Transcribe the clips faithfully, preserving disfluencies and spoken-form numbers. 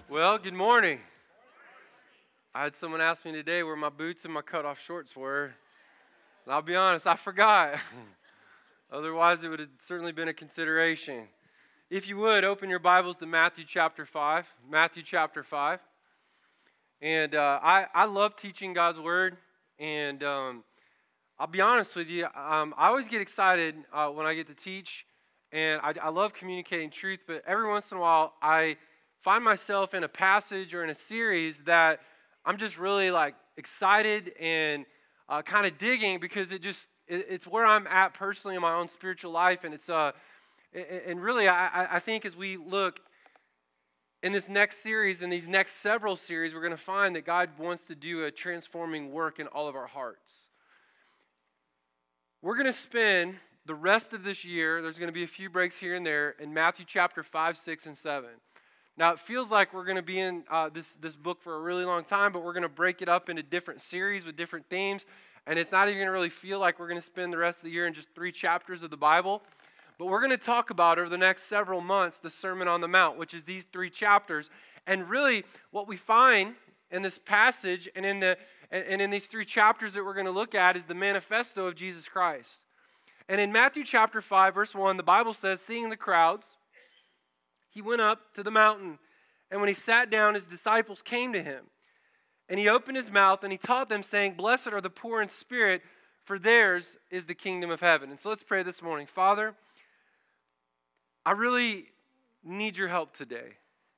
Well, good morning. I had someone ask me today where my boots and my cutoff shorts were. And I'll be honest, I forgot. Otherwise, it would have certainly been a consideration. If you would, open your Bibles to Matthew chapter five. Matthew chapter five. And uh, I, I love teaching God's Word. And um, I'll be honest with you, um, I always get excited uh, when I get to teach. And I, I love communicating truth. But every once in a while, I find myself in a passage or in a series that I'm just really like excited and uh, kind of digging because it just it, it's where I'm at personally in my own spiritual life, and it's uh and really I I think as we look in this next series, in these next several series, we're going to find that God wants to do a transforming work in all of our hearts. We're going to spend the rest of this year. There's going to be a few breaks here and there in Matthew chapter five, six, and seven. Now, it feels like we're going to be in uh, this, this book for a really long time, but we're going to break it up into different series with different themes, and it's not even going to really feel like we're going to spend the rest of the year in just three chapters of the Bible. But we're going to talk about over the next several months the Sermon on the Mount, which is these three chapters. And really, what we find in this passage and in, the, and in these three chapters that we're going to look at is the manifesto of Jesus Christ. And in Matthew chapter five, verse one, the Bible says, seeing the crowds, he went up to the mountain, and when he sat down, his disciples came to him. And he opened his mouth, and he taught them, saying, blessed are the poor in spirit, for theirs is the kingdom of heaven. And so let's pray this morning. Father, I really need your help today.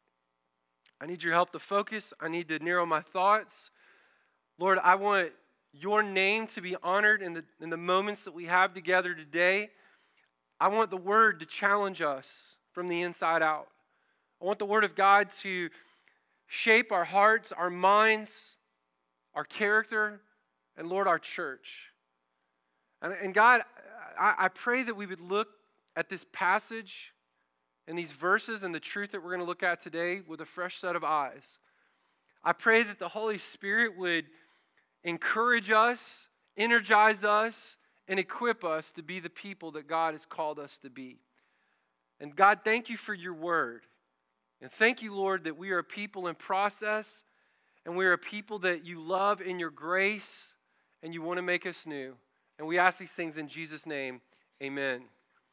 I need your help to focus. I need to narrow my thoughts. Lord, I want your name to be honored in the, in the moments that we have together today. I want the word to challenge us from the inside out. I want the Word of God to shape our hearts, our minds, our character, and Lord, our church. And, and God, I, I pray that we would look at this passage and these verses and the truth that we're going to look at today with a fresh set of eyes. I pray that the Holy Spirit would encourage us, energize us, and equip us to be the people that God has called us to be. And God, thank you for your word. And thank you, Lord, that we are a people in process, and we are a people that you love in your grace, and you want to make us new. And we ask these things in Jesus' name, amen.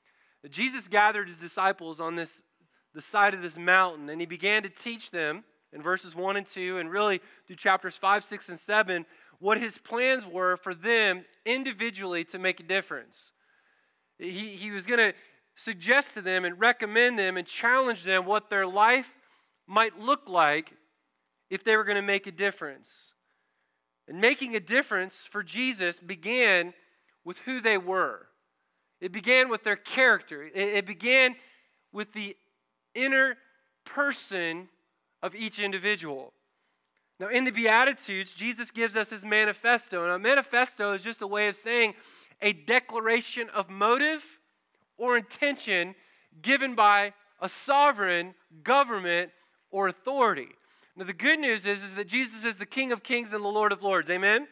Jesus gathered his disciples on this the side of this mountain, and he began to teach them in verses one and two, and really through chapters five, six, and seven, what his plans were for them individually to make a difference. He, he was going to suggest to them and recommend them and challenge them what their life might look like if they were going to make a difference. And making a difference for Jesus began with who they were. It began with their character. It, it began with the inner person of each individual. Now, in the Beatitudes, Jesus gives us his manifesto. And a manifesto is just a way of saying a declaration of motive or intention given by a sovereign government or authority. Now, the good news is, is that Jesus is the King of Kings and the Lord of Lords. Amen?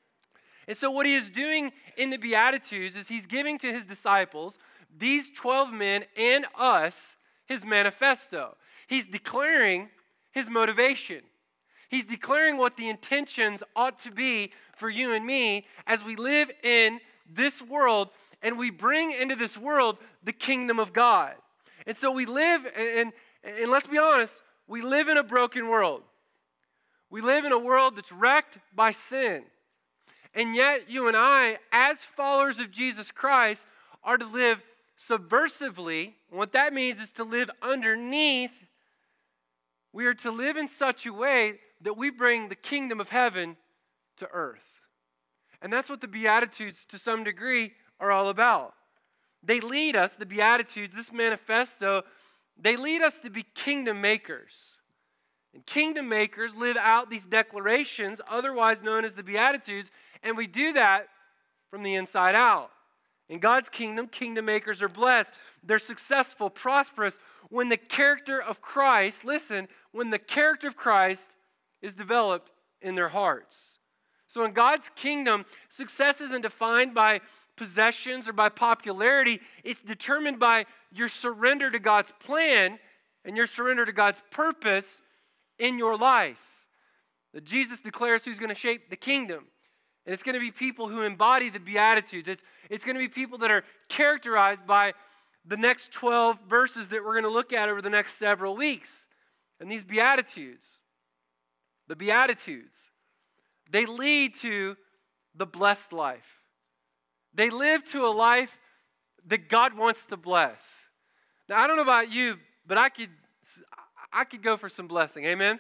And so what he is doing in the Beatitudes is he's giving to his disciples, these twelve men and us, his manifesto. He's declaring his motivation. He's declaring what the intentions ought to be for you and me as we live in this world and we bring into this world the kingdom of God. And so we live, and, and let's be honest, we live in a broken world. We live in a world that's wrecked by sin. And yet you and I, as followers of Jesus Christ, are to live subversively. What that means is to live underneath. We are to live in such a way that we bring the kingdom of heaven to earth. And that's what the Beatitudes, to some degree, are all about. They lead us, the Beatitudes, this manifesto, they lead us to be kingdom makers. And kingdom makers live out these declarations, otherwise known as the Beatitudes, and we do that from the inside out. In God's kingdom, kingdom makers are blessed. They're successful, prosperous, when the character of Christ, listen, when the character of Christ is developed in their hearts. So in God's kingdom, success isn't defined by possessions or by popularity. It's determined by your surrender to God's plan and your surrender to God's purpose in your life. That Jesus declares who's going to shape the kingdom. And it's going to be people who embody the Beatitudes. It's, it's going to be people that are characterized by the next twelve verses that we're going to look at over the next several weeks. And these Beatitudes, the Beatitudes, they lead to the blessed life. They live to a life that God wants to bless. Now, I don't know about you, but I could, I could go for some blessing. Amen?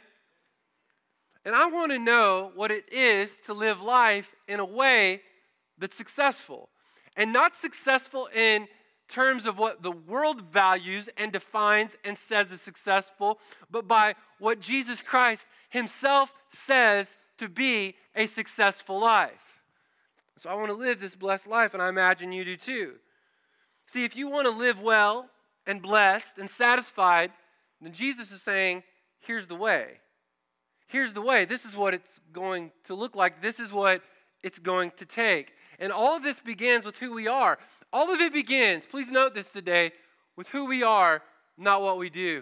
And I want to know what it is to live life in a way that's successful. And not successful in terms of what the world values and defines and says is successful, but by what Jesus Christ himself says to be a successful life. So I want to live this blessed life, and I imagine you do too. See, if you want to live well and blessed and satisfied, then Jesus is saying, here's the way. Here's the way. This is what it's going to look like. This is what it's going to take. And all of this begins with who we are. All of it begins, please note this today, with who we are, not what we do.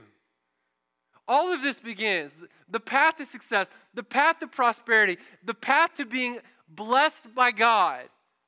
All of this begins, the path to success, the path to prosperity, the path to being blessed by God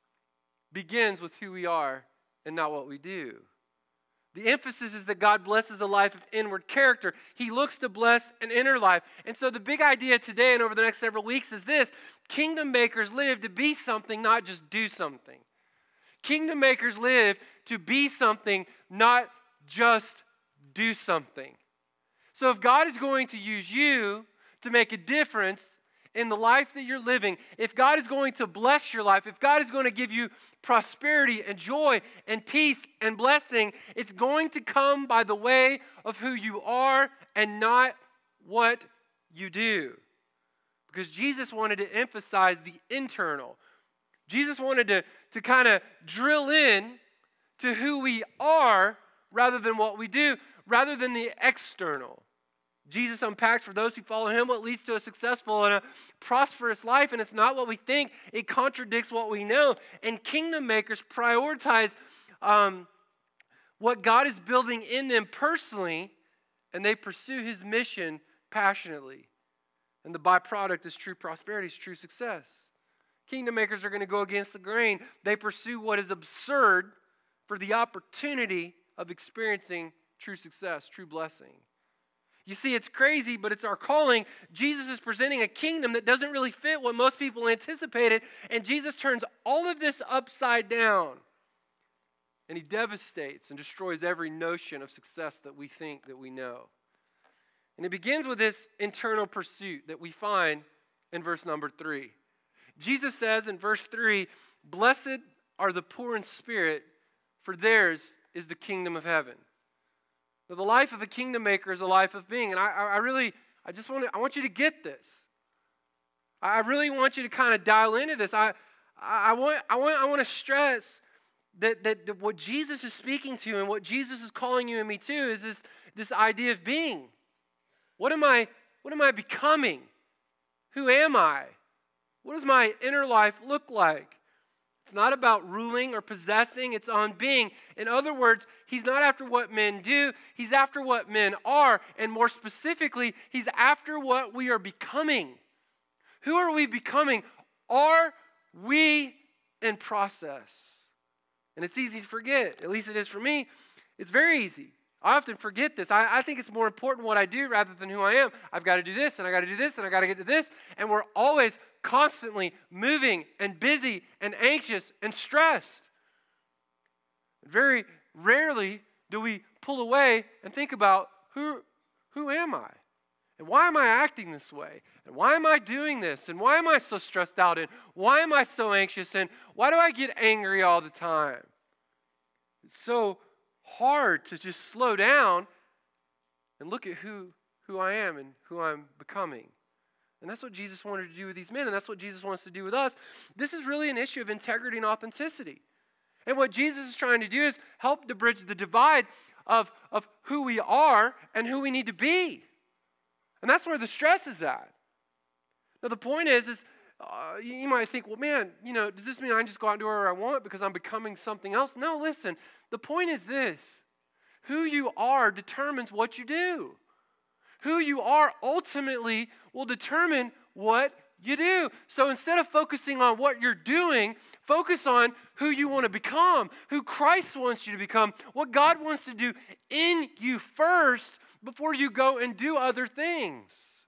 begins with who we are and not what we do. The emphasis is that God blesses a life of inward character. He looks to bless an inner life. And so the big idea today and over the next several weeks is this: kingdom makers live to be something, not just do something. Kingdom makers live to be something, not just do something. So if God is going to use you to make a difference in the life that you're living, if God is going to bless your life, if God is going to give you prosperity and joy and peace and blessing, it's going to come by the way of who you are and not what you do. Because Jesus wanted to emphasize the internal. Jesus wanted to, to kind of drill in to who we are rather than what we do, rather than the external. Jesus unpacks for those who follow him what leads to a successful and a prosperous life, and it's not what we think. It contradicts what we know. And kingdom makers prioritize um, what God is building in them personally, and they pursue his mission passionately. And the byproduct is true prosperity, is true success. Kingdom makers are going to go against the grain. They pursue what is absurd for the opportunity of experiencing true success, true blessing. You see, it's crazy, but it's our calling. Jesus is presenting a kingdom that doesn't really fit what most people anticipated, and Jesus turns all of this upside down. And he devastates and destroys every notion of success that we think that we know. And it begins with this internal pursuit that we find in verse number three. Jesus says in verse three, "Blessed are the poor in spirit, for theirs is the kingdom of heaven." Now, the life of a kingdom maker is a life of being. And I, I really, I just want to, I want you to get this. I really want you to kind of dial into this. I, I, I want, I want, I want to stress that, that, that what Jesus is speaking to and what Jesus is calling you and me to is this, this idea of being. What am I, what am I becoming? Who am I? What does my inner life look like? It's not about ruling or possessing, it's on being. In other words, he's not after what men do, he's after what men are, and more specifically, he's after what we are becoming. Who are we becoming? Are we in process? And it's easy to forget, at least it is for me. It's very easy. I often forget this. I, I think it's more important what I do rather than who I am. I've got to do this, and I got to do this, and I got to get to this. And we're always constantly moving and busy and anxious and stressed. Very rarely do we pull away and think about who, who am I? And why am I acting this way? And why am I doing this? And why am I so stressed out? And why am I so anxious? And why do I get angry all the time? It's so hard to just slow down and look at who, who I am and who I'm becoming. And that's what Jesus wanted to do with these men, and that's what Jesus wants to do with us. This is really an issue of integrity and authenticity. And what Jesus is trying to do is help to bridge the divide of, of who we are and who we need to be. And that's where the stress is at. Now, the point is, is uh, you might think, well, man, you know, does this mean I can just go out and do whatever I want because I'm becoming something else? No, listen. The point is this. Who you are determines what you do. Who you are ultimately will determine what you do. So instead of focusing on what you're doing, focus on who you want to become, who Christ wants you to become, what God wants to do in you first before you go and do other things.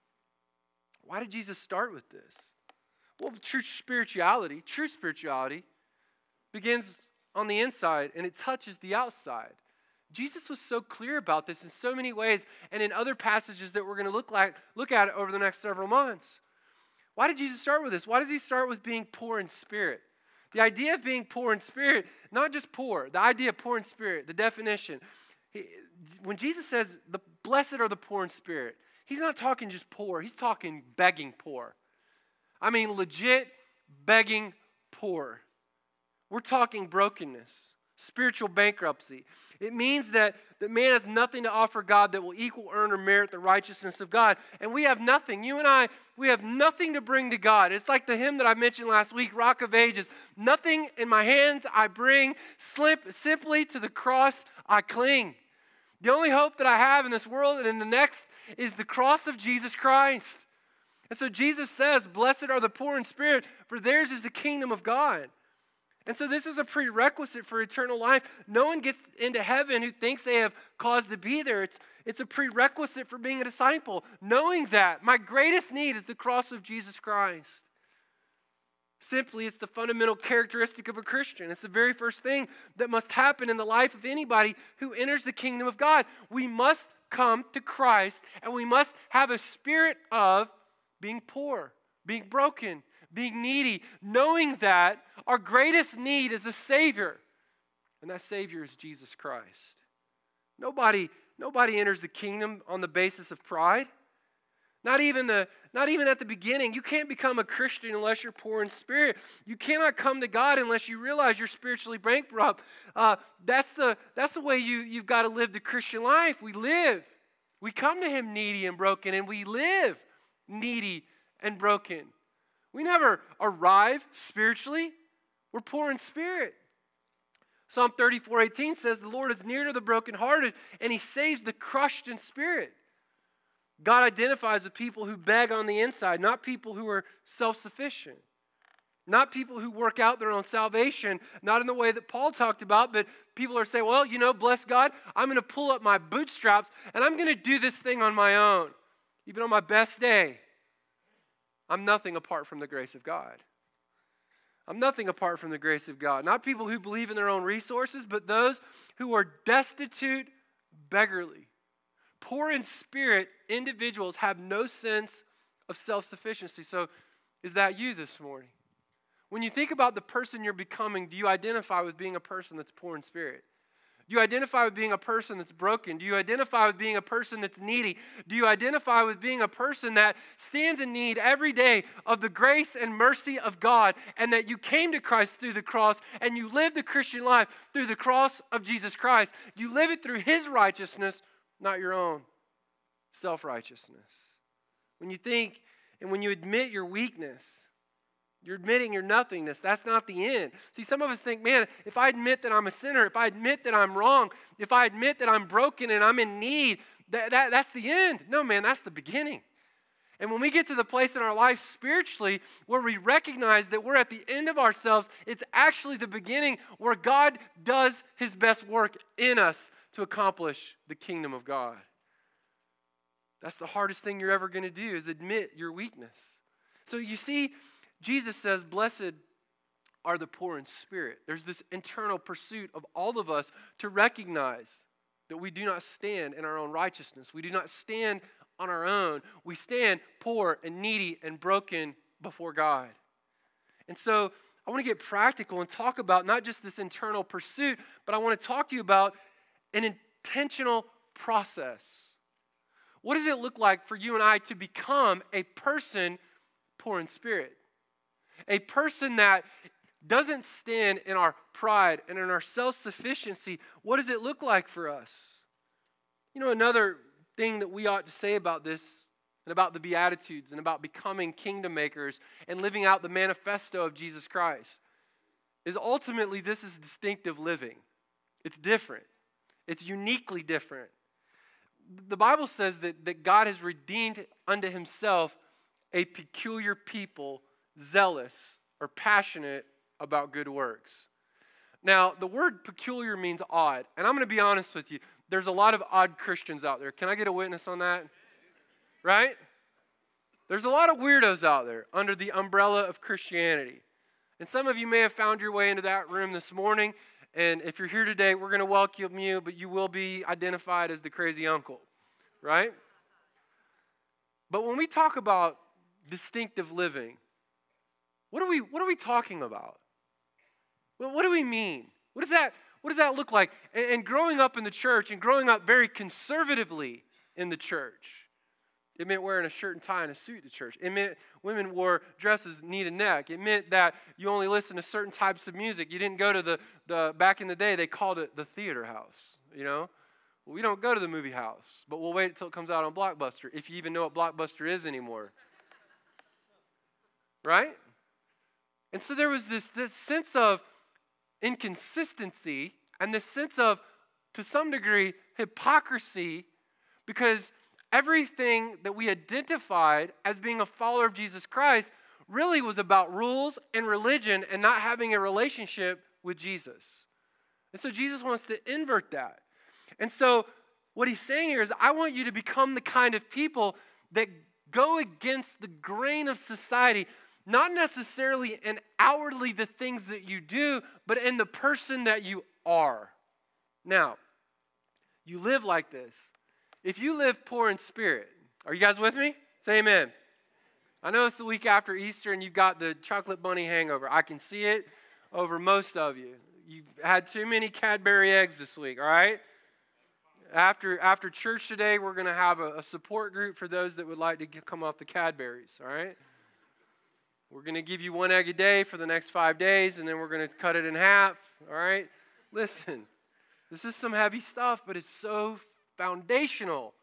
Why did Jesus start with this? Well, true spirituality, true spirituality begins on the inside and it touches the outside. Jesus was so clear about this in so many ways and in other passages that we're going to look like look at it over the next several months. Why did Jesus start with this? Why does he start with being poor in spirit? The idea of being poor in spirit, not just poor, the idea of poor in spirit, the definition. He, when Jesus says, the blessed are the poor in spirit, he's not talking just poor, he's talking begging poor. I mean legit begging poor. We're talking brokenness, spiritual bankruptcy. It means that, that man has nothing to offer God that will equal, earn, or merit the righteousness of God. And we have nothing. You and I, we have nothing to bring to God. It's like the hymn that I mentioned last week, Rock of Ages. Nothing in my hands I bring, slip, simply to the cross I cling. The only hope that I have in this world and in the next is the cross of Jesus Christ. And so Jesus says, blessed are the poor in spirit, for theirs is the kingdom of God. And so this is a prerequisite for eternal life. No one gets into heaven who thinks they have cause to be there. It's, it's a prerequisite for being a disciple. Knowing that my greatest need is the cross of Jesus Christ. Simply, it's the fundamental characteristic of a Christian. It's the very first thing that must happen in the life of anybody who enters the kingdom of God. We must come to Christ, and we must have a spirit of being poor, being broken, being needy, knowing that our greatest need is a Savior, and that Savior is Jesus Christ. Nobody, nobody enters the kingdom on the basis of pride. Not even, the, not even at the beginning. You can't become a Christian unless you're poor in spirit. You cannot come to God unless you realize you're spiritually bankrupt. Uh, that's, the, that's the way you, you've got to live the Christian life. We live. We come to Him needy and broken, and we live needy and broken. We never arrive spiritually. We're poor in spirit. Psalm thirty-four eighteen says, the Lord is near to the brokenhearted, and He saves the crushed in spirit. God identifies with people who beg on the inside, not people who are self-sufficient. Not people who work out their own salvation, not in the way that Paul talked about, but people are saying, well, you know, bless God, I'm going to pull up my bootstraps, and I'm going to do this thing on my own, even on my best day. I'm nothing apart from the grace of God. I'm nothing apart from the grace of God. Not people who believe in their own resources, but those who are destitute, beggarly. Poor in spirit individuals have no sense of self-sufficiency. So is that you this morning? When you think about the person you're becoming, do you identify with being a person that's poor in spirit? Do you identify with being a person that's broken? Do you identify with being a person that's needy? Do you identify with being a person that stands in need every day of the grace and mercy of God, and that you came to Christ through the cross and you live the Christian life through the cross of Jesus Christ? You live it through His righteousness, not your own self-righteousness. When you think and when you admit your weakness, you're admitting your nothingness. That's not the end. See, some of us think, man, if I admit that I'm a sinner, if I admit that I'm wrong, if I admit that I'm broken and I'm in need, that, that, that's the end. No, man, that's the beginning. And when we get to the place in our life spiritually where we recognize that we're at the end of ourselves, it's actually the beginning where God does His best work in us to accomplish the kingdom of God. That's the hardest thing you're ever going to do, is admit your weakness. So you see, Jesus says, blessed are the poor in spirit. There's this internal pursuit of all of us to recognize that we do not stand in our own righteousness. We do not stand on our own. We stand poor and needy and broken before God. And so I want to get practical and talk about not just this internal pursuit, but I want to talk to you about an intentional process. What does it look like for you and I to become a person poor in spirit? A person that doesn't stand in our pride and in our self-sufficiency. What does it look like for us? You know, another thing that we ought to say about this and about the Beatitudes and about becoming kingdom makers and living out the manifesto of Jesus Christ is ultimately this is distinctive living. It's different. It's uniquely different. the Bible says that, that God has redeemed unto himself a peculiar people, zealous or passionate about good works. Now, the word peculiar means odd. And I'm going to be honest with you. There's a lot of odd Christians out there. Can I get a witness on that? Right? There's a lot of weirdos out there under the umbrella of Christianity. And some of you may have found your way into that room this morning. And if you're here today, we're going to welcome you, but you will be identified as the crazy uncle. Right? But when we talk about distinctive living, what are we, what are we talking about? Well, what do we mean? What does that, what does that look like? And, and growing up in the church and growing up very conservatively in the church, it meant wearing a shirt and tie and a suit to church. It meant women wore dresses knee to neck. It meant that you only listened to certain types of music. You didn't go to the, the back in the day, they called it the theater house, you know? Well, we don't go to the movie house, but we'll wait until it comes out on Blockbuster, if you even know what Blockbuster is anymore. Right? And so there was this, this sense of inconsistency and this sense of, to some degree, hypocrisy, because everything that we identified as being a follower of Jesus Christ really was about rules and religion and not having a relationship with Jesus. And so Jesus wants to invert that. And so what he's saying here is, I want you to become the kind of people that go against the grain of society, not necessarily in outwardly the things that you do, but in the person that you are. Now, you live like this. If you live poor in spirit, are you guys with me? Say amen. I know it's the week after Easter and you've got the chocolate bunny hangover. I can see it over most of you. You've had too many Cadbury eggs this week, all right? After, after church today, we're going to have a, a support group for those that would like to get, come off the Cadburys, all right? We're going to give you one egg a day for the next five days, and then we're going to cut it in half, all right? Listen, this is some heavy stuff, but it's so foundational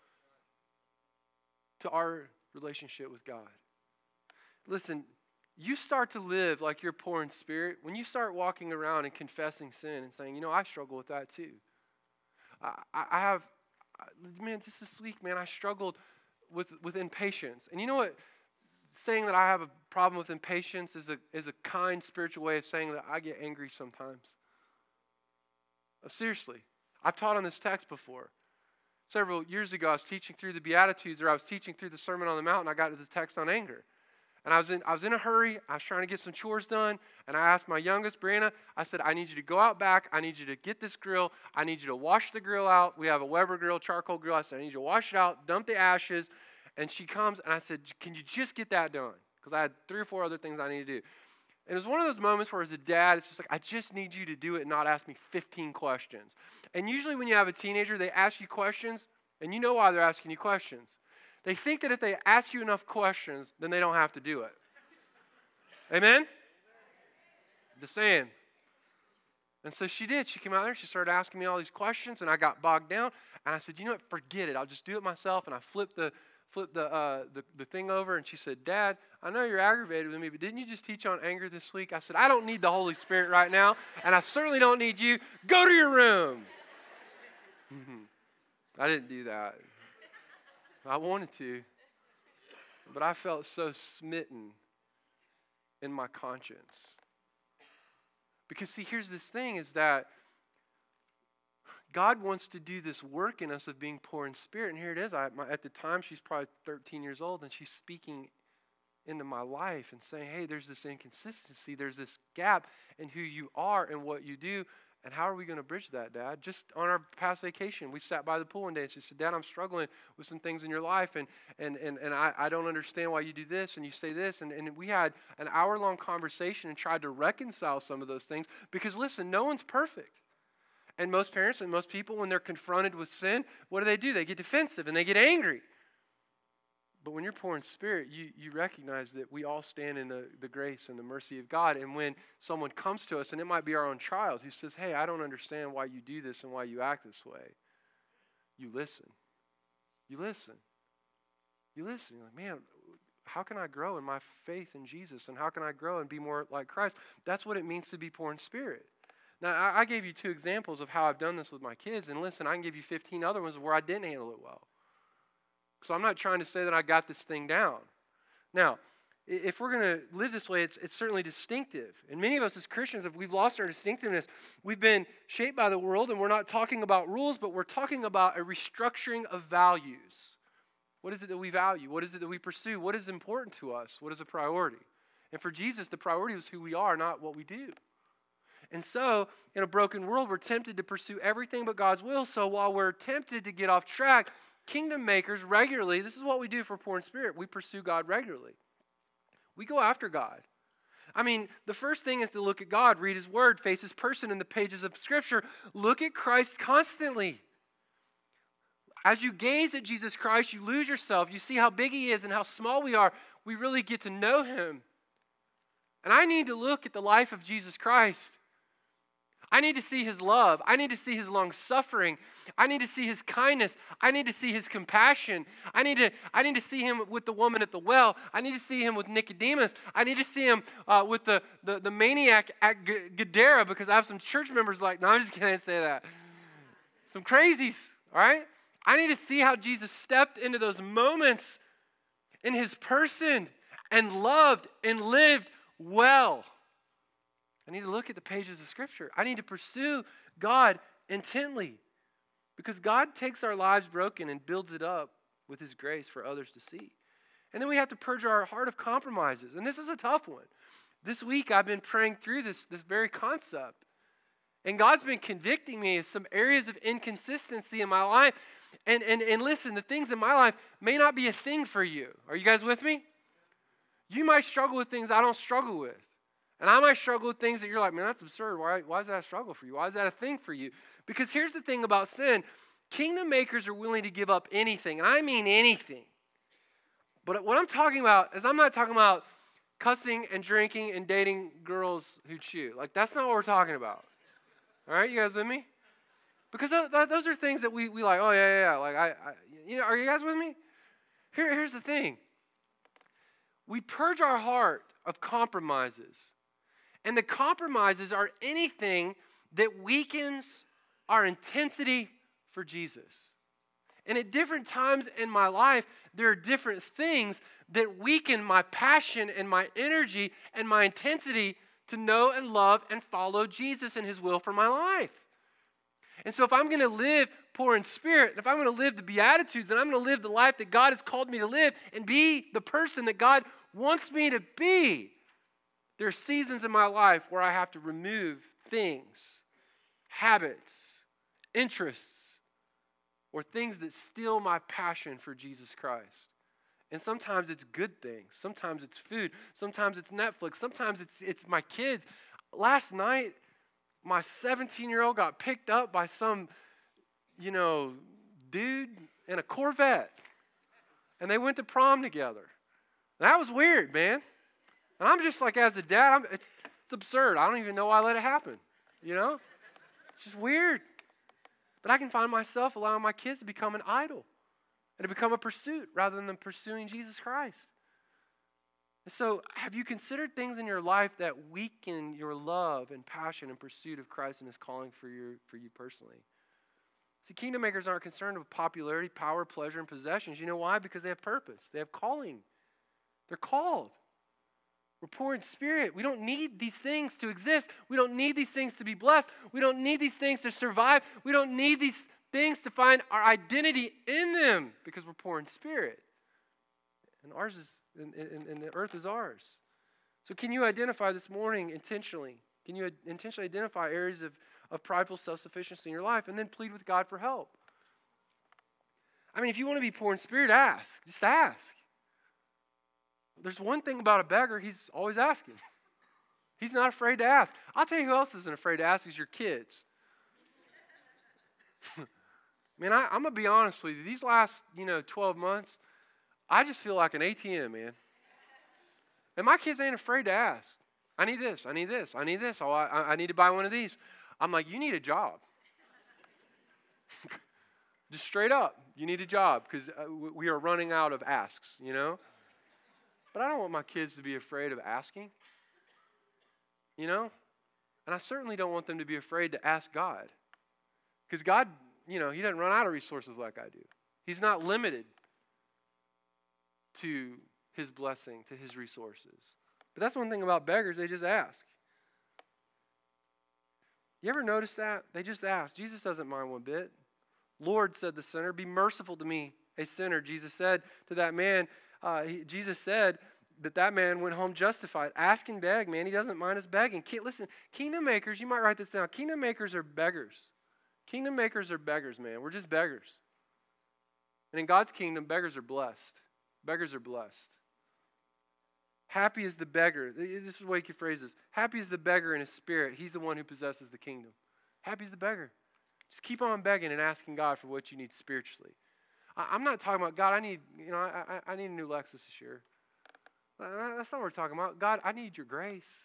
to our relationship with God. Listen, you start to live like you're poor in spirit when you start walking around and confessing sin and saying, you know, I struggle with that too. I, I have, man, just this week, man, I struggled with, with impatience. And you know what? Saying that I have a problem with impatience is a, is a kind spiritual way of saying that I get angry sometimes. Uh, seriously. I've taught on this text before. Several years ago, I was teaching through the Beatitudes, or I was teaching through the Sermon on the Mount, and I got to the text on anger. And I was in I was in a hurry. I was trying to get some chores done. And I asked my youngest, Brianna, I said, I need you to go out back. I need you to get this grill. I need you to wash the grill out. We have a Weber grill, charcoal grill. I said, I need you to wash it out, dump the ashes. And she comes, and I said, can you just get that done? Because I had three or four other things I need to do. And it was one of those moments where as a dad, it's just like, I just need you to do it and not ask me fifteen questions. And usually when you have a teenager, they ask you questions, and you know why they're asking you questions. They think that if they ask you enough questions, then they don't have to do it. Amen? Just saying. And so she did. She came out there. She started asking me all these questions, and I got bogged down. And I said, you know what? Forget it. I'll just do it myself. And I flipped the flipped the, uh, the, the thing over, and she said, Dad, I know you're aggravated with me, but didn't you just teach on anger this week? I said, I don't need the Holy Spirit right now, and I certainly don't need you. Go to your room. I didn't do that. I wanted to, but I felt so smitten in my conscience. Because see, here's this thing, is that God wants to do this work in us of being poor in spirit. And here it is. I, my, at the time, she's probably thirteen years old, and she's speaking into my life and saying, hey, there's this inconsistency. There's this gap in who you are and what you do. And how are we going to bridge that, Dad? Just on our past vacation, we sat by the pool one day, and she said, Dad, I'm struggling with some things in your life, and and and, and I, I don't understand why you do this and you say this. And, and we had an hour-long conversation and tried to reconcile some of those things. Because, listen, no one's perfect. And most parents and most people, when they're confronted with sin, what do they do? They get defensive and they get angry. But when you're poor in spirit, you, you recognize that we all stand in the, the grace and the mercy of God. And when someone comes to us, and it might be our own child, who says, hey, I don't understand why you do this and why you act this way, you listen. You listen. You listen. You're like, man, how can I grow in my faith in Jesus? And how can I grow and be more like Christ? That's what it means to be poor in spirit. Now, I, I gave you two examples of how I've done this with my kids. And listen, I can give you fifteen other ones where I didn't handle it well. So I'm not trying to say that I got this thing down. Now, if we're going to live this way, it's, it's certainly distinctive. And many of us as Christians, if we've lost our distinctiveness, we've been shaped by the world, and we're not talking about rules, but we're talking about a restructuring of values. What is it that we value? What is it that we pursue? What is important to us? What is a priority? And for Jesus, the priority was who we are, not what we do. And so, in a broken world, we're tempted to pursue everything but God's will. So while we're tempted to get off track, kingdom makers regularly, this is what we do for poor in spirit, we pursue God regularly. We go after God. I mean, the first thing is to look at God, read His Word, face His person in the pages of Scripture. Look at Christ constantly. As you gaze at Jesus Christ, you lose yourself. You see how big He is and how small we are. We really get to know Him. And I need to look at the life of Jesus Christ. I need to see His love. I need to see His long-suffering. I need to see His kindness. I need to see His compassion. I need to, I need to see Him with the woman at the well. I need to see Him with Nicodemus. I need to see Him uh, with the, the, the maniac at G- Gadara, because I have some church members like, no, I'm just kidding, I say that. Some crazies, all right? I need to see how Jesus stepped into those moments in His person and loved and lived well. I need to look at the pages of Scripture. I need to pursue God intently, because God takes our lives broken and builds it up with His grace for others to see. And then we have to purge our heart of compromises. And this is a tough one. This week I've been praying through this, this very concept. And God's been convicting me of some areas of inconsistency in my life. And, and, and listen, the things in my life may not be a thing for you. Are you guys with me? You might struggle with things I don't struggle with. And I might struggle with things that you're like, man, that's absurd. Why, why is that a struggle for you? Why is that a thing for you? Because here's the thing about sin. Kingdom makers are willing to give up anything. And I mean anything. But what I'm talking about is I'm not talking about cussing and drinking and dating girls who chew. Like, that's not what we're talking about. All right, you guys with me? Because those are things that we, we like, oh, yeah, yeah, yeah. Like, I, I, you know, are you guys with me? Here, here's the thing. We purge our heart of compromises. And the compromises are anything that weakens our intensity for Jesus. And at different times in my life, there are different things that weaken my passion and my energy and my intensity to know and love and follow Jesus and His will for my life. And so if I'm going to live poor in spirit, if I'm going to live the Beatitudes, and I'm going to live the life that God has called me to live and be the person that God wants me to be, there are seasons in my life where I have to remove things, habits, interests, or things that steal my passion for Jesus Christ. And sometimes it's good things. Sometimes it's food. Sometimes it's Netflix. Sometimes it's, it's my kids. Last night, my seventeen-year-old got picked up by some, you know, dude in a Corvette. And they went to prom together. That was weird, man. And I'm just like, as a dad, I'm, it's, it's absurd. I don't even know why I let it happen, you know? It's just weird. But I can find myself allowing my kids to become an idol and to become a pursuit rather than pursuing Jesus Christ. And so have you considered things in your life that weaken your love and passion and pursuit of Christ and His calling for, your, for you personally? See, kingdom makers aren't concerned with popularity, power, pleasure, and possessions. You know why? Because they have purpose. They have calling. They're called. We're poor in spirit. We don't need these things to exist. We don't need these things to be blessed. We don't need these things to survive. We don't need these things to find our identity in them because we're poor in spirit. And ours is, and, and, and the earth is ours. So can you identify this morning intentionally? Can you intentionally identify areas of, of prideful self-sufficiency in your life and then plead with God for help? I mean, if you want to be poor in spirit, ask. Just ask. There's one thing about a beggar, he's always asking. He's not afraid to ask. I'll tell you who else isn't afraid to ask is your kids. Man, I, I'm going to be honest with you. These last, you know, twelve months, I just feel like an A T M, man. And my kids ain't afraid to ask. I need this, I need this, I need this. Oh, I, I need to buy one of these. I'm like, you need a job. Just straight up, you need a job because we are running out of asks, you know. But I don't want my kids to be afraid of asking, you know? And I certainly don't want them to be afraid to ask God. Because God, you know, He doesn't run out of resources like I do. He's not limited to his blessing, to his resources. But that's one thing about beggars, they just ask. You ever notice that? They just ask. Jesus doesn't mind one bit. Lord, said the sinner, be merciful to me, a sinner. Jesus said to that man, uh, he, Jesus said that that man went home justified. Ask and beg, man. He doesn't mind us begging. Listen, kingdom makers, you might write this down. Kingdom makers are beggars. Kingdom makers are beggars, man. We're just beggars. And in God's kingdom, beggars are blessed. Beggars are blessed. Happy is the beggar. This is the way you can phrase this. Happy is the beggar in his spirit. He's the one who possesses the kingdom. Happy is the beggar. Just keep on begging and asking God for what you need spiritually. I, I'm not talking about, God, I need, you know, I, I, I need a new Lexus this year. That's not what we're talking about. God, I need your grace.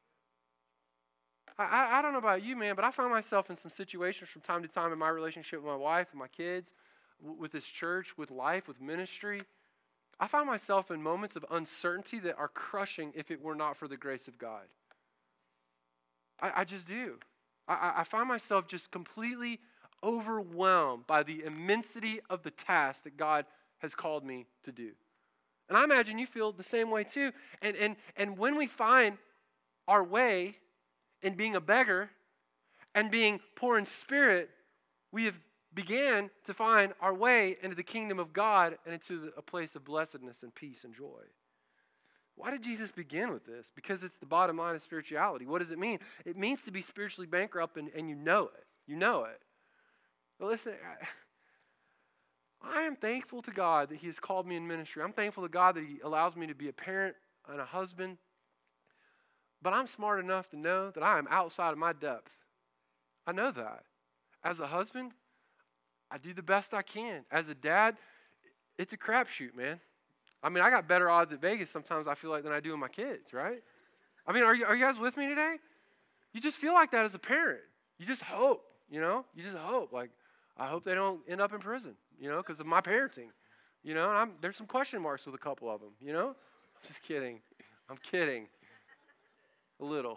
I, I, I don't know about you, man, but I find myself in some situations from time to time in my relationship with my wife and my kids, w- with this church, with life, with ministry. I find myself in moments of uncertainty that are crushing if it were not for the grace of God. I, I just do. I, I find myself just completely overwhelmed by the immensity of the task that God has called me to do. And I imagine you feel the same way too. And, and, and when we find our way in being a beggar and being poor in spirit, we have began to find our way into the kingdom of God and into a place of blessedness and peace and joy. Why did Jesus begin with this? Because it's the bottom line of spirituality. What does it mean? It means to be spiritually bankrupt, and, and you know it. You know it. But listen, I, I am thankful to God that he has called me in ministry. I'm thankful to God that he allows me to be a parent and a husband. But I'm smart enough to know that I am outside of my depth. I know that. As a husband, I do the best I can. As a dad, it's a crapshoot, man. I mean, I got better odds at Vegas sometimes, I feel like, than I do with my kids, right? I mean, are you, are you guys with me today? You just feel like that as a parent. You just hope, you know? You just hope. Like, I hope they don't end up in prison, you know, because of my parenting. You know, and I'm, there's some question marks with a couple of them, you know? Just kidding. I'm kidding. A little.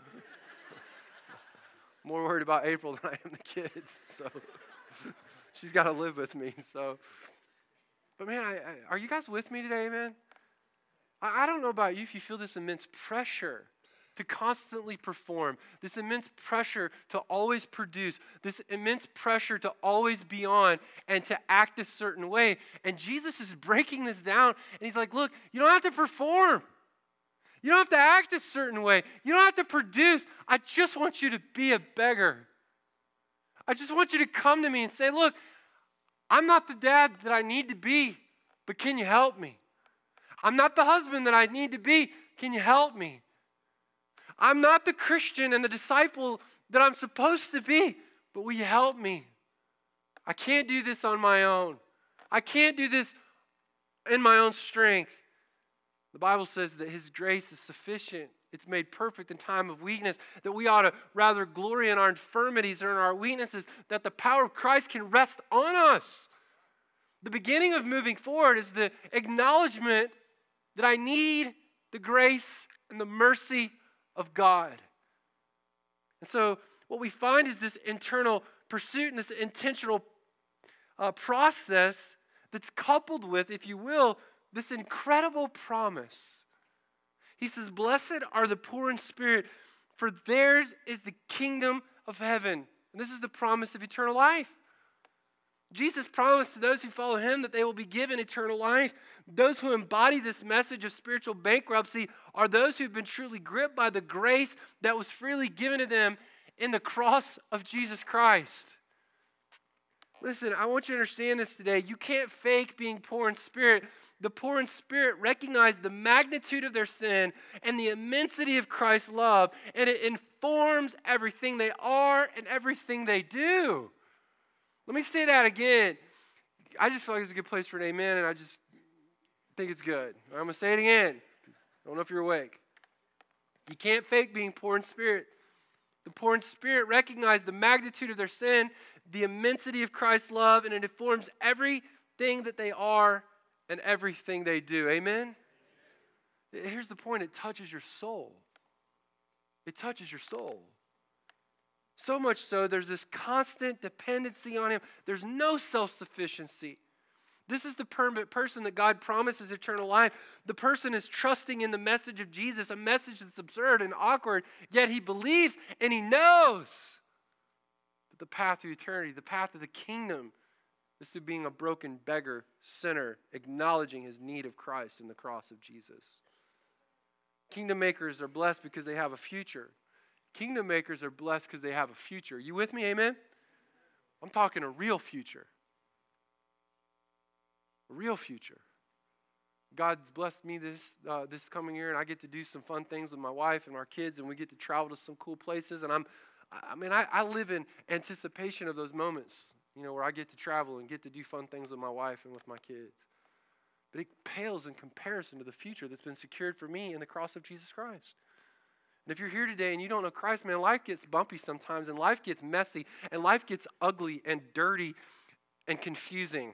More worried about April than I am the kids, so she's got to live with me, so. But man, I, I, are you guys with me today, man? I, I don't know about you if you feel this immense pressure to constantly perform, this immense pressure to always produce, this immense pressure to always be on and to act a certain way. And Jesus is breaking this down, and he's like, look, you don't have to perform. You don't have to act a certain way. You don't have to produce. I just want you to be a beggar. I just want you to come to me and say, look, I'm not the dad that I need to be, but can you help me? I'm not the husband that I need to be. Can you help me? I'm not the Christian and the disciple that I'm supposed to be, but will you help me? I can't do this on my own. I can't do this in my own strength. The Bible says that his grace is sufficient. It's made perfect in time of weakness, that we ought to rather glory in our infirmities or in our weaknesses, that the power of Christ can rest on us. The beginning of moving forward is the acknowledgement that I need the grace and the mercy of God. And so what we find is this internal pursuit and this intentional uh, process that's coupled with, if you will, this incredible promise. He says, blessed are the poor in spirit, for theirs is the kingdom of heaven. And this is the promise of eternal life. Jesus promised to those who follow him that they will be given eternal life. Those who embody this message of spiritual bankruptcy are those who have been truly gripped by the grace that was freely given to them in the cross of Jesus Christ. Listen, I want you to understand this today. You can't fake being poor in spirit. The poor in spirit recognize the magnitude of their sin and the immensity of Christ's love, and it informs everything they are and everything they do. Let me say that again. I just feel like it's a good place for an amen, and I just think it's good. I'm going to say it again. I don't know if you're awake. You can't fake being poor in spirit. The poor in spirit recognize the magnitude of their sin, the immensity of Christ's love, and it informs everything that they are and everything they do. Amen? Here's the point. It touches your soul. It touches your soul. So much so, there's this constant dependency on him. There's no self-sufficiency. This is the per- person that God promises eternal life. The person is trusting in the message of Jesus, a message that's absurd and awkward, yet he believes and he knows that the path to eternity, the path of the kingdom, is through being a broken beggar, sinner, acknowledging his need of Christ in the cross of Jesus. Kingdom makers are blessed because they have a future. Kingdom makers are blessed because they have a future. You with me, amen? I'm talking a real future. A real future. God's blessed me this uh, this coming year, and I get to do some fun things with my wife and our kids, and we get to travel to some cool places. And I'm, I mean, I, I live in anticipation of those moments, you know, where I get to travel and get to do fun things with my wife and with my kids. But it pales in comparison to the future that's been secured for me in the cross of Jesus Christ. And if you're here today and you don't know Christ, man, life gets bumpy sometimes, and life gets messy, and life gets ugly and dirty and confusing.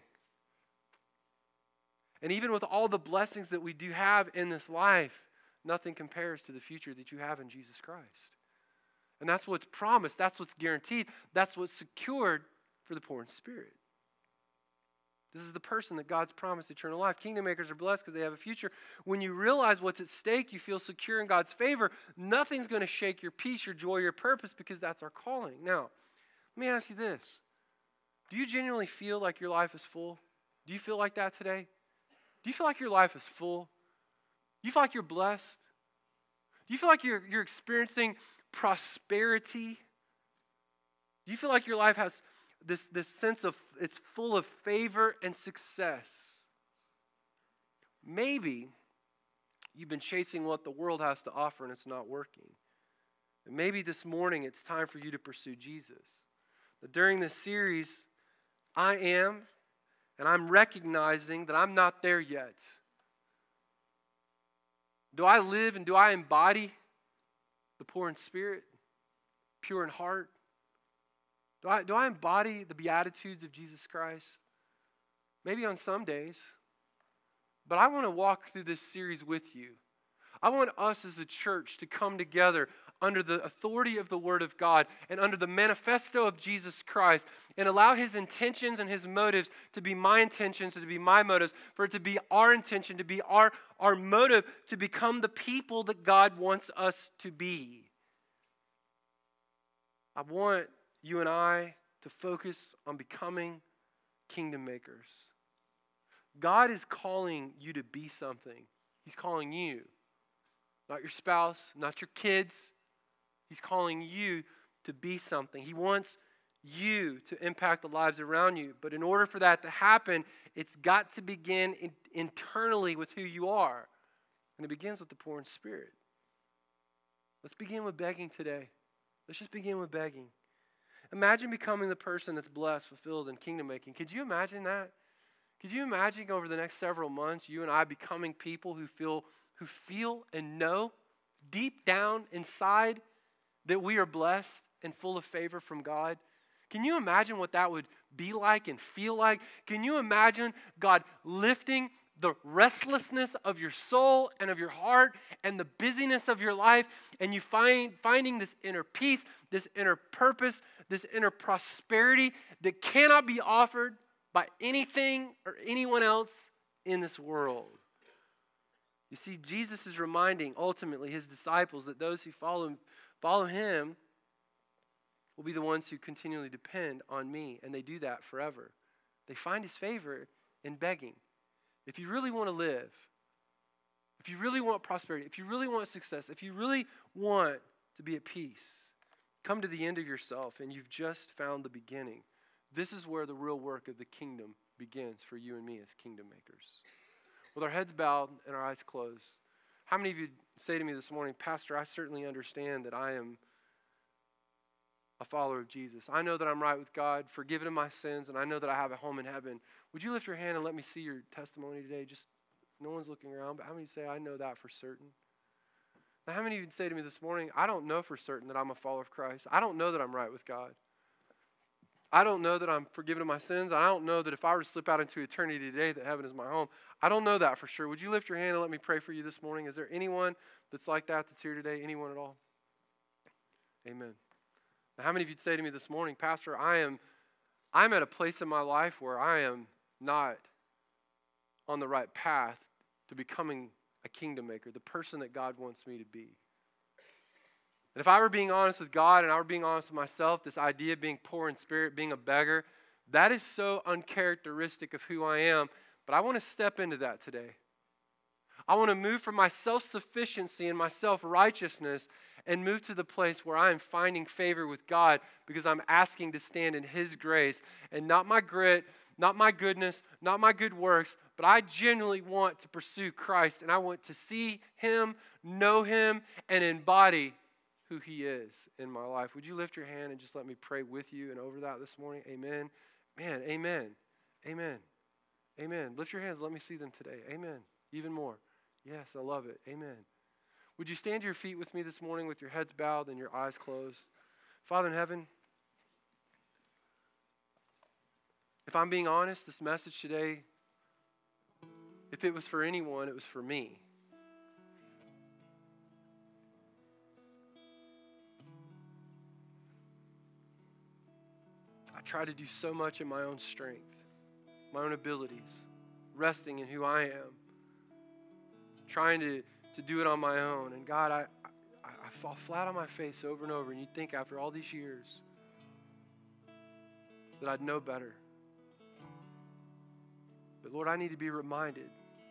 And even with all the blessings that we do have in this life, nothing compares to the future that you have in Jesus Christ. And that's what's promised. That's what's guaranteed. That's what's secured for the poor in spirit. This is the person that God's promised eternal life. Kingdom makers are blessed because they have a future. When you realize what's at stake, you feel secure in God's favor. Nothing's going to shake your peace, your joy, your purpose, because that's our calling. Now, let me ask you this. Do you genuinely feel like your life is full? Do you feel like that today? Do you feel like your life is full? Do you feel like you're blessed? Do you feel like you're, you're experiencing prosperity? Do you feel like your life has this, this sense of it's full of favor and success? Maybe you've been chasing what the world has to offer and it's not working. And maybe this morning it's time for you to pursue Jesus. But during this series, I am, and I'm recognizing that I'm not there yet. Do I live and do I embody the poor in spirit, pure in heart? Do I, do I embody the Beatitudes of Jesus Christ? Maybe on some days. But I want to walk through this series with you. I want us as a church to come together under the authority of the Word of God and under the manifesto of Jesus Christ and allow His intentions and His motives to be my intentions, to be my motives, for it to be our intention, to be our, our motive, to become the people that God wants us to be. I want you and I to focus on becoming kingdom makers. God is calling you to be something. He's calling you. Not your spouse, not your kids. He's calling you to be something. He wants you to impact the lives around you. But in order for that to happen, it's got to begin in, internally with who you are. And it begins with the poor in spirit. Let's begin with begging today. Let's just begin with begging. Imagine becoming the person that's blessed, fulfilled, and kingdom making. Could you imagine that? Could you imagine over the next several months, you and I becoming people who feel who feel and know deep down inside that we are blessed and full of favor from God? Can you imagine what that would be like and feel like? Can you imagine God lifting the restlessness of your soul and of your heart and the busyness of your life, and you find finding this inner peace, this inner purpose, this inner prosperity that cannot be offered by anything or anyone else in this world? You see, Jesus is reminding ultimately His disciples that those who follow him, follow Him will be the ones who continually depend on me, and they do that forever. They find His favor in begging. If you really want to live, if you really want prosperity, if you really want success, if you really want to be at peace, come to the end of yourself, and you've just found the beginning. This is where the real work of the kingdom begins for you and me as kingdom makers. With our heads bowed and our eyes closed, how many of you say to me this morning, Pastor, I certainly understand that I am a follower of Jesus. I know that I'm right with God, forgiven of my sins, and I know that I have a home in heaven. Would you lift your hand and let me see your testimony today? Just, no one's looking around, but how many say, I know that for certain? Now, how many of you say to me this morning, I don't know for certain that I'm a follower of Christ. I don't know that I'm right with God. I don't know that I'm forgiven of my sins. I don't know that if I were to slip out into eternity today that heaven is my home. I don't know that for sure. Would you lift your hand and let me pray for you this morning? Is there anyone that's like that that's here today? Anyone at all? Amen. Now, how many of you say to me this morning, Pastor, I am I'm at a place in my life where I am not on the right path to becoming a kingdom maker, the person that God wants me to be. And if I were being honest with God and I were being honest with myself, this idea of being poor in spirit, being a beggar, that is so uncharacteristic of who I am. But I want to step into that today. I want to move from my self-sufficiency and my self-righteousness and move to the place where I am finding favor with God because I'm asking to stand in His grace and not my grit, not my goodness, not my good works, but I genuinely want to pursue Christ and I want to see Him, know Him, and embody who He is in my life. Would you lift your hand and just let me pray with you and over that this morning? Amen. Man, amen. Amen. Amen. Lift your hands. Let me see them today. Amen. Even more. Yes, I love it. Amen. Would you stand to your feet with me this morning with your heads bowed and your eyes closed? Father in heaven, if I'm being honest, this message today, if it was for anyone, it was for me. I try to do so much in my own strength, my own abilities, resting in who I am, trying to, to do it on my own. And God, I, I, I fall flat on my face over and over, and you'd think after all these years that I'd know better. But Lord, I need to be reminded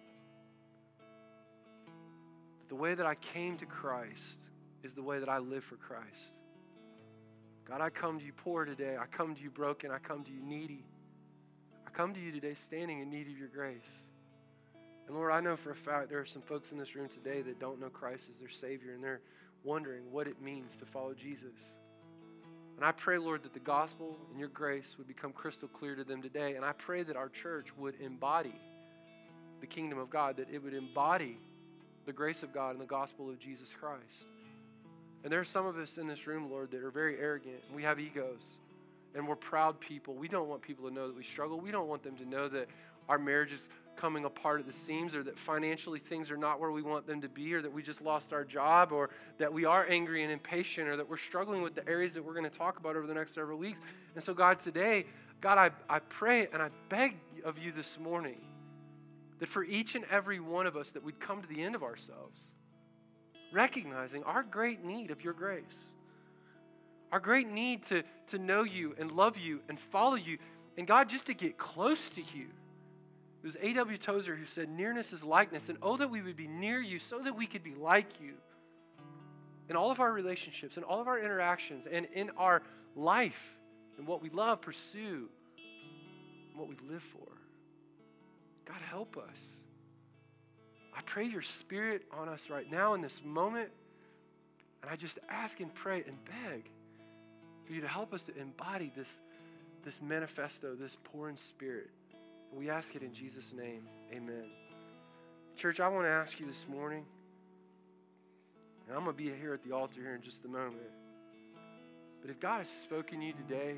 that the way that I came to Christ is the way that I live for Christ. God, I come to you poor today. I come to you broken. I come to you needy. I come to you today standing in need of your grace. And Lord, I know for a fact there are some folks in this room today that don't know Christ as their Savior, and they're wondering what it means to follow Jesus. And I pray, Lord, that the gospel and your grace would become crystal clear to them today. And I pray that our church would embody the kingdom of God, that it would embody the grace of God and the gospel of Jesus Christ. And there are some of us in this room, Lord, that are very arrogant. And we have egos. And we're proud people. We don't want people to know that we struggle. We don't want them to know that our marriage is coming apart at the seams, or that financially things are not where we want them to be, or that we just lost our job, or that we are angry and impatient, or that we're struggling with the areas that we're going to talk about over the next several weeks. And so God, today, God, I, I pray and I beg of you this morning that for each and every one of us that we'd come to the end of ourselves, recognizing our great need of your grace, our great need to, to know you and love you and follow you, and God, just to get close to you. It was A W Tozer who said, nearness is likeness, and oh, that we would be near you so that we could be like you in all of our relationships, in all of our interactions, and in our life, and what we love, pursue, and what we live for. God, help us. I pray your Spirit on us right now in this moment, and I just ask and pray and beg for you to help us to embody this, this manifesto, this poor in spirit. We ask it in Jesus' name. Amen. Church, I want to ask you this morning, and I'm going to be here at the altar here in just a moment, but if God has spoken to you today,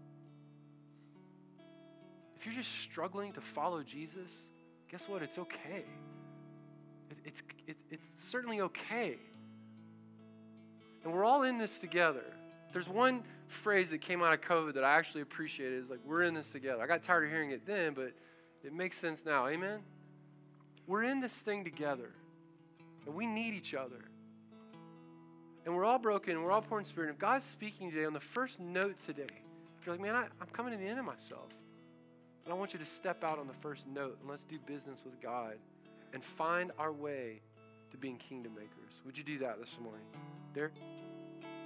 if you're just struggling to follow Jesus, guess what? It's okay. It, it's, it, it's certainly okay. And we're all in this together. There's one phrase that came out of COVID that I actually appreciated. Is like, we're in this together. I got tired of hearing it then, but it makes sense now. Amen? We're in this thing together. And we need each other. And we're all broken, and we're all poor in spirit. And if God's speaking today on the first note today, if you're like, man, I, I'm coming to the end of myself, and I want you to step out on the first note, and let's do business with God and find our way to being kingdom makers. Would you do that this morning? There.